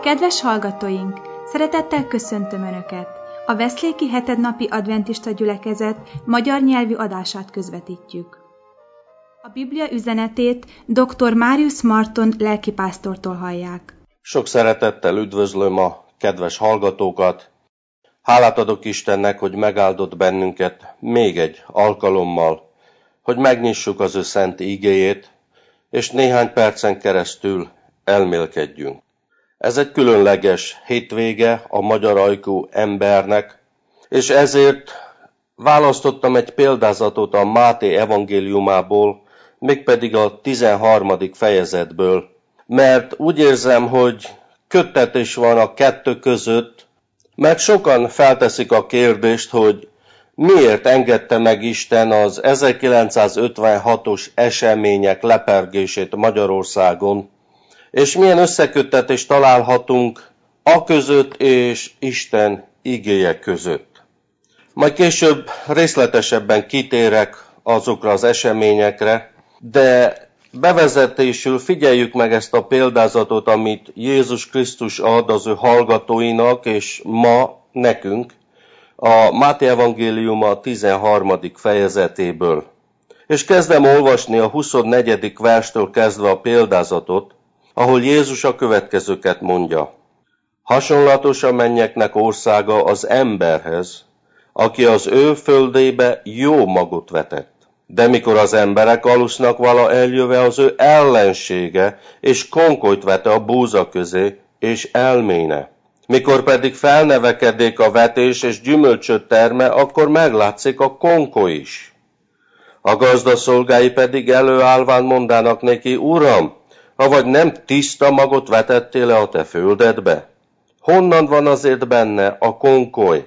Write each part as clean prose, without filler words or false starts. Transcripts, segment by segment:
Kedves hallgatóink! Szeretettel köszöntöm Önöket! A Veszléki hetednapi adventista gyülekezet magyar nyelvű adását közvetítjük. A Biblia üzenetét dr. Máriusz Marton lelkipásztortól hallják. Sok szeretettel üdvözlöm a kedves hallgatókat. Hálát adok Istennek, hogy megáldott bennünket még egy alkalommal, hogy megnyissuk az ő szent igéjét, és néhány percen keresztül elmélkedjünk. Ez egy különleges hétvége a magyar ajkú embernek, és ezért választottam egy példázatot a Máté evangéliumából, mégpedig a 13. fejezetből, mert úgy érzem, hogy köttetés van a kettő között, mert sokan felteszik a kérdést, hogy miért engedte meg Isten az 1956-os események lepergését Magyarországon, és milyen összeköttetést találhatunk a között és Isten igéje között. Majd később részletesebben kitérek azokra az eseményekre, de bevezetésül figyeljük meg ezt a példázatot, amit Jézus Krisztus ad az ő hallgatóinak, és ma nekünk, a Máté evangéliuma 13. fejezetéből. És kezdem olvasni a 24. verstől kezdve a példázatot, ahol Jézus a következőket mondja. Hasonlatos a mennyeknek országa az emberhez, aki az ő földébe jó magot vetett. De mikor az emberek alusznak vala eljöve, az ő ellensége, és konkolyt vete a búza közé, és elméne. Mikor pedig felnevekedék a vetés, és gyümölcsöt terme, akkor meglátszik a konkoly is. A gazda szolgái pedig előállván mondának neki, Uram, avagy nem tiszta magot vetettél le a te földedbe? Honnan van azért benne a konkoly?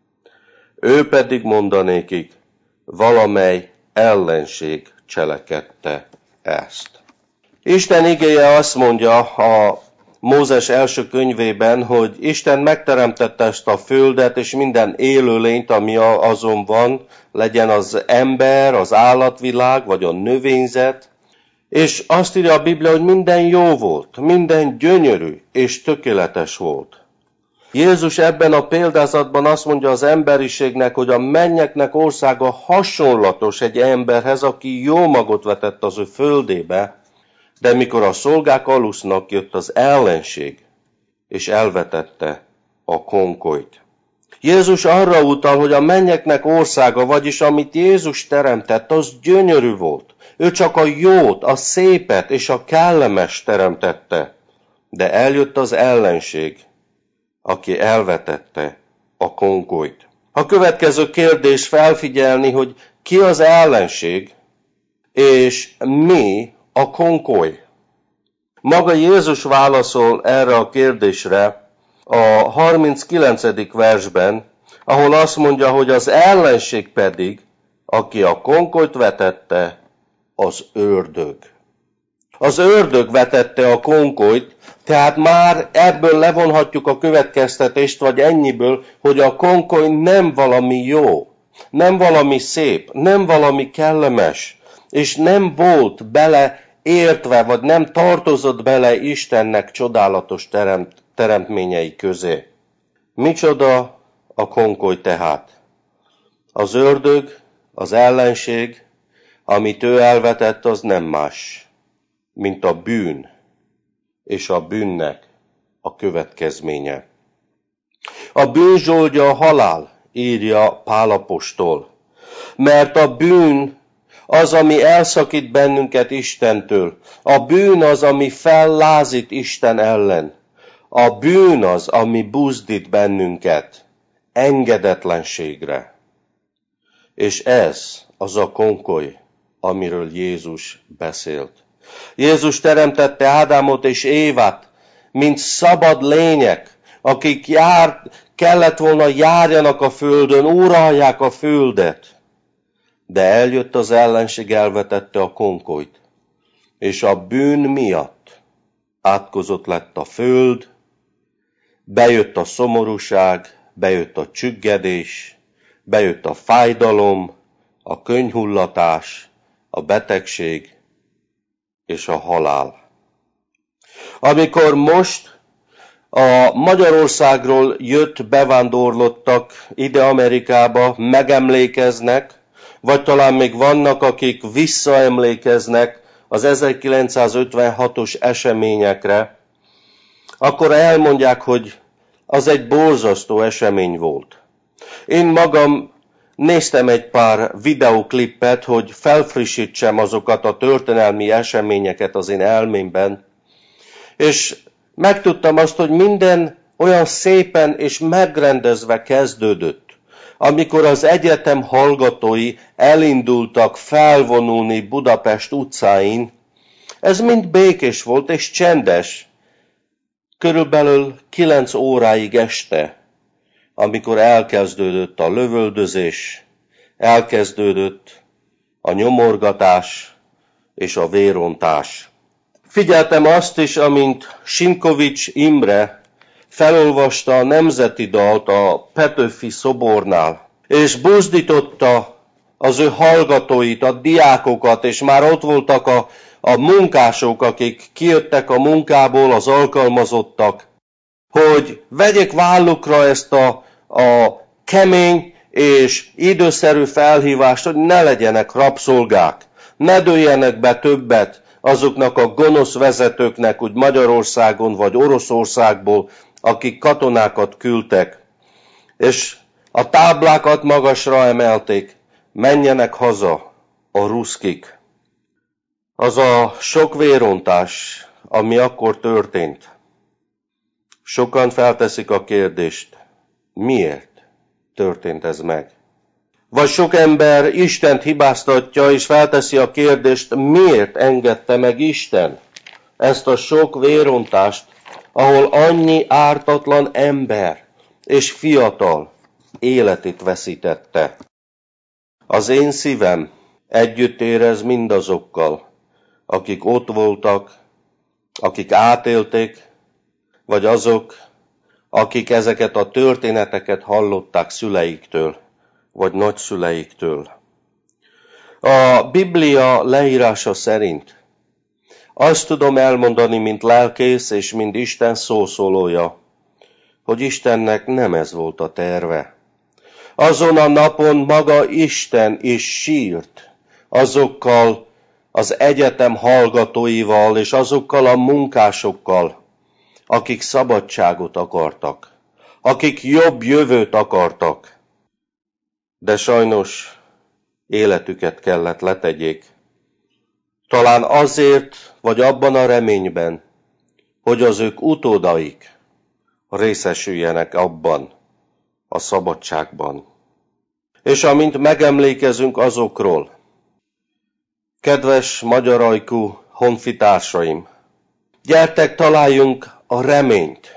Ő pedig mondanékik, valamely ellenség cselekedte ezt. Isten igéje azt mondja a Mózes első könyvében, hogy Isten megteremtette ezt a földet, és minden élőlényt, ami azon van, legyen az ember, az állatvilág, vagy a növényzet, és azt írja a Biblia, hogy minden jó volt, minden gyönyörű és tökéletes volt. Jézus ebben a példázatban azt mondja az emberiségnek, hogy a mennyeknek országa hasonlatos egy emberhez, aki jó magot vetett az ő földébe, de mikor a szolgák alusznak, jött az ellenség, és elvetette a konkolyt. Jézus arra utal, hogy a mennyeknek országa, vagyis amit Jézus teremtett, az gyönyörű volt. Ő csak a jót, a szépet és a kellemes teremtette, de eljött az ellenség, aki elvetette a konkolyt. A következő kérdés felfigyelni, hogy ki az ellenség, és mi a konkoly. Maga Jézus válaszol erre a kérdésre a 39. versben, ahol azt mondja, hogy az ellenség pedig, aki a konkolyt vetette, az ördög. Az ördög vetette a konkolyt, tehát már ebből levonhatjuk a következtetést, vagy ennyiből, hogy a konkoly nem valami jó, nem valami szép, nem valami kellemes, és nem volt beleértve, vagy nem tartozott bele Istennek csodálatos teremtményei közé. Micsoda a konkoly tehát? Az ördög, az ellenség, amit ő elvetett, az nem más, mint a bűn, és a bűnnek a következménye. A bűn zsoldja a halál, írja Pál apostol, mert a bűn az, ami elszakít bennünket Istentől. A bűn az, ami fellázít Isten ellen. A bűn az, ami buzdít bennünket engedetlenségre. És ez az a konkoly, amiről Jézus beszélt. Jézus teremtette Ádámot és Évát, mint szabad lények, akik kellett volna járjanak a földön, uralják a földet. De eljött az ellenség, elvetette a konkolyt, és a bűn miatt átkozott lett a föld, bejött a szomorúság, bejött a csüggedés, bejött a fájdalom, a könnyhullatás, a betegség és a halál. Amikor most A Magyarországról jött bevándorlottak ide Amerikába megemlékeznek, vagy talán még vannak, akik visszaemlékeznek az 1956-os eseményekre, akkor elmondják, hogy az egy borzasztó esemény volt. Én magam néztem egy pár videóklippet, hogy felfrissítsem azokat a történelmi eseményeket az én elmémben, és megtudtam azt, hogy minden olyan szépen és megrendezve kezdődött, amikor az egyetem hallgatói elindultak felvonulni Budapest utcáin. Ez mind békés volt és csendes, körülbelül 9 óráig este, amikor elkezdődött a lövöldözés, elkezdődött a nyomorgatás és a vérontás. Figyeltem azt is, amint Simkovics Imre felolvasta a nemzeti dalt a Petőfi szobornál, és buzdította az ő hallgatóit, a diákokat, és már ott voltak a munkások, akik kijöttek a munkából, az alkalmazottak, hogy vegyék vállukra ezt a kemény és időszerű felhívást, hogy ne legyenek rabszolgák, ne dőljenek be többet azoknak a gonosz vezetőknek, úgy Magyarországon vagy Oroszországból, akik katonákat küldtek, és a táblákat magasra emelték, menjenek haza a ruszkik. Az a sok vérontás, ami akkor történt. Sokan felteszik a kérdést, miért történt ez meg? Vagy sok ember Istent hibáztatja, és felteszi a kérdést, miért engedte meg Isten ezt a sok vérontást, ahol annyi ártatlan ember és fiatal életét veszítette. Az én szívem együtt érez mindazokkal, akik ott voltak, akik átélték, vagy azok, akik ezeket a történeteket hallották szüleiktől, vagy nagyszüleiktől. A Biblia leírása szerint azt tudom elmondani, mint lelkész és mint Isten szószólója, hogy Istennek nem ez volt a terve. Azon a napon maga Isten is sírt azokkal az egyetem hallgatóival és azokkal a munkásokkal, akik szabadságot akartak, akik jobb jövőt akartak, de sajnos életüket kellett letegyék. Talán azért, vagy abban a reményben, hogy az ők utódaik részesüljenek abban a szabadságban. És amint megemlékezünk azokról, kedves magyarajkú honfitársaim, gyertek, találjunk a reményt,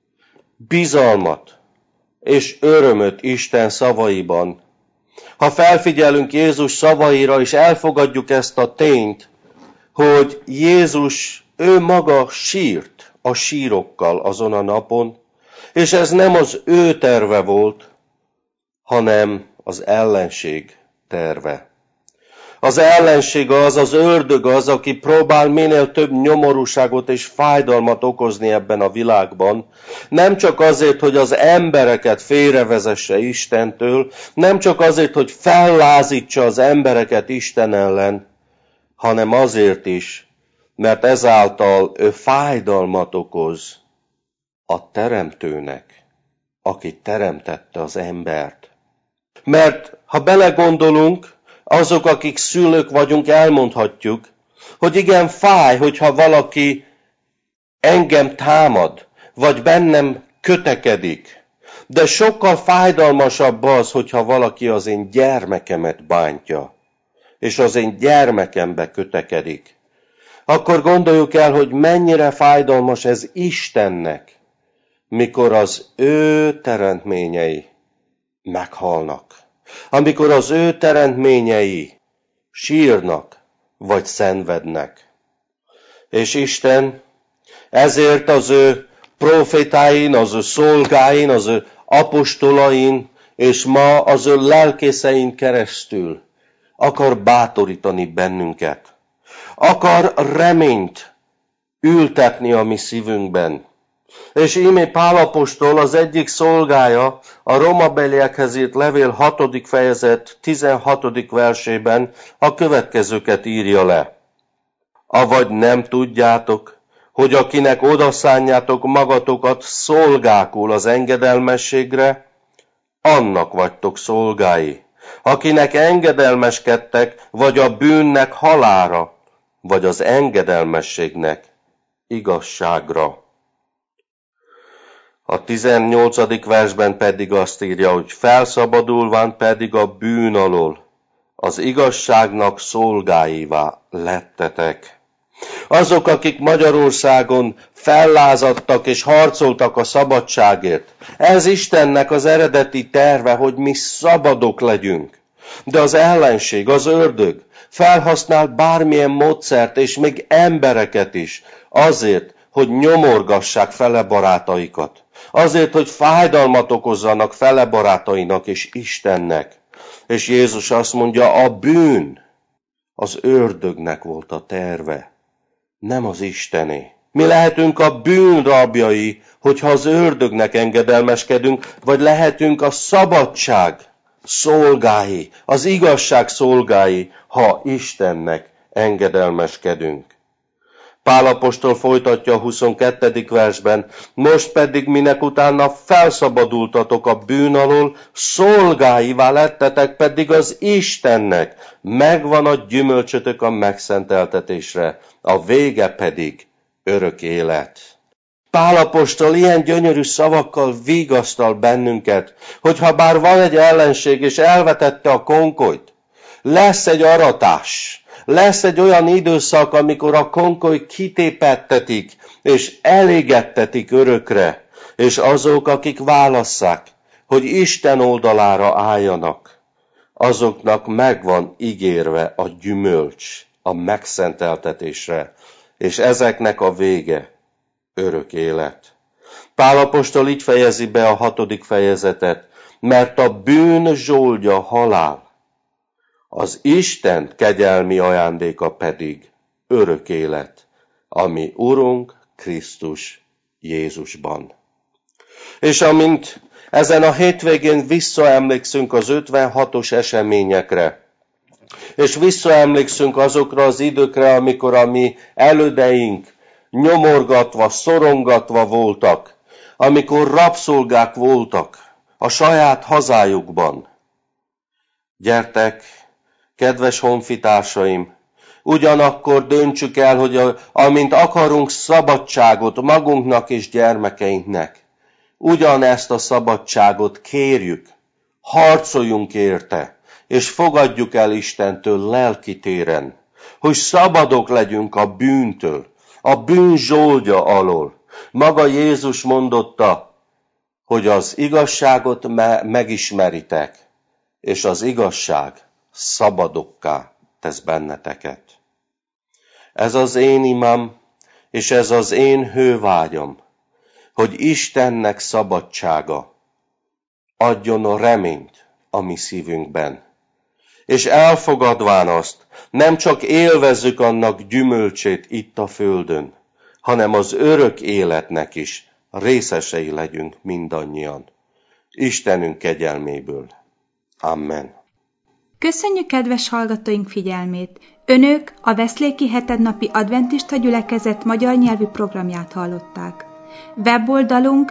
bizalmat és örömöt Isten szavaiban. Ha felfigyelünk Jézus szavaira, és elfogadjuk ezt a tényt, hogy Jézus, ő maga sírt a sírokkal azon a napon, és ez nem az ő terve volt, hanem az ellenség terve. Az ellenség az ördög az, aki próbál minél több nyomorúságot és fájdalmat okozni ebben a világban. Nem csak azért, hogy az embereket félrevezesse Istentől, nem csak azért, hogy fellázítsa az embereket Isten ellen, hanem azért is, mert ezáltal ő fájdalmat okoz a teremtőnek, aki teremtette az embert. Mert ha belegondolunk, azok, akik szülők vagyunk, elmondhatjuk, hogy igen, fáj, hogyha valaki engem támad, vagy bennem kötekedik. De sokkal fájdalmasabb az, hogyha valaki az én gyermekemet bántja, és az én gyermekembe kötekedik. Akkor gondoljuk el, hogy mennyire fájdalmas ez Istennek, mikor az ő teremtményei meghalnak. Amikor az ő teremtményei sírnak, vagy szenvednek. És Isten ezért az ő profétáin, az ő szolgáin, az ő apostolain, és ma az ő lelkészein keresztül akar bátorítani bennünket. Akar reményt ültetni a mi szívünkben. És íme Pál apostol, az egyik szolgája, a Rómabeliekhez írt levél 6. fejezet 16. versében a következőket írja le. Avagy nem tudjátok, hogy akinek odaszánjátok magatokat szolgákul az engedelmességre, annak vagytok szolgái. Akinek engedelmeskedtek, vagy a bűnnek halálra, vagy az engedelmességnek igazságra. A 18. versben pedig azt írja, hogy felszabadulván pedig a bűn alól, az igazságnak szolgáivá lettetek. Azok, akik Magyarországon fellázadtak és harcoltak a szabadságért, ez Istennek az eredeti terve, hogy mi szabadok legyünk. De az ellenség, az ördög felhasznál bármilyen módszert, és még embereket is, azért, hogy nyomorgassák fele barátaikat. Azért, hogy fájdalmat okozzanak fele barátainak és Istennek. És Jézus azt mondja, a bűn az ördögnek volt a terve, nem az Istené. Mi lehetünk a bűn rabjai, hogyha az ördögnek engedelmeskedünk, vagy lehetünk a szabadság szolgái, az igazság szolgái, ha Istennek engedelmeskedünk. Pál apostol folytatja a 22. versben, most pedig minek utána felszabadultatok a bűn alól, szolgáivá lettetek pedig az Istennek, megvan a gyümölcsötök a megszenteltetésre, a vége pedig örök élet. Pál apostol ilyen gyönyörű szavakkal vigasztal bennünket, hogyha bár van egy ellenség és elvetette a konkolyt, lesz egy aratás, lesz egy olyan időszak, amikor a konkoly kitépettetik, és elégettetik örökre, és azok, akik válasszák, hogy Isten oldalára álljanak, azoknak megvan ígérve a gyümölcs a megszenteltetésre, és ezeknek a vége örök élet. Pál apostol így fejezi be a 6. fejezetet, mert a bűn zsoldja halál, az Isten kegyelmi ajándéka pedig örök élet, ami Urunk Krisztus Jézusban. És amint ezen a hétvégén visszaemlékszünk az 56-os eseményekre, és visszaemlékszünk azokra az időkre, amikor a mi elődeink nyomorgatva, szorongatva voltak, amikor rabszolgák voltak a saját hazájukban. Gyertek, kedves honfitársaim, ugyanakkor döntsük el, hogy amint akarunk szabadságot magunknak és gyermekeinknek, ugyanezt a szabadságot kérjük, harcoljunk érte, és fogadjuk el Istentől lelki téren, hogy szabadok legyünk a bűntől, a bűn zsoldja alól. Maga Jézus mondotta, hogy az igazságot megismeritek, és az igazság szabadokká tesz benneteket. Ez az én imám, és ez az én hővágyam, hogy Istennek szabadsága adjon a reményt a mi szívünkben. És elfogadván azt, nem csak élvezzük annak gyümölcsét itt a földön, hanem az örök életnek is részesei legyünk mindannyian. Istenünk kegyelméből. Amen. Köszönjük kedves hallgatóink figyelmét! Önök a Veszléki hetednapi adventista gyülekezet magyar nyelvű programját hallották. Weboldalunk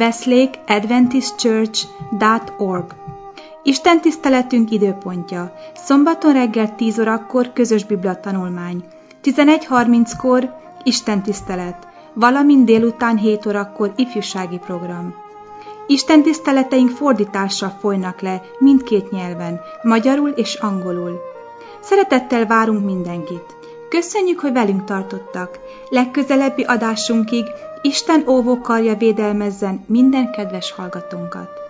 weslekeadventistchurch.org. Istentiszteletünk időpontja: szombaton reggel 10 órakor közös bibliatanulmány, 11:30-kor istentisztelet, valamint délután 7 órakor ifjúsági program. Istentiszteleteink fordítással folynak le mindkét nyelven, magyarul és angolul. Szeretettel várunk mindenkit. Köszönjük, hogy velünk tartottak. Legközelebbi adásunkig Isten óvókarja védelmezzen minden kedves hallgatónkat.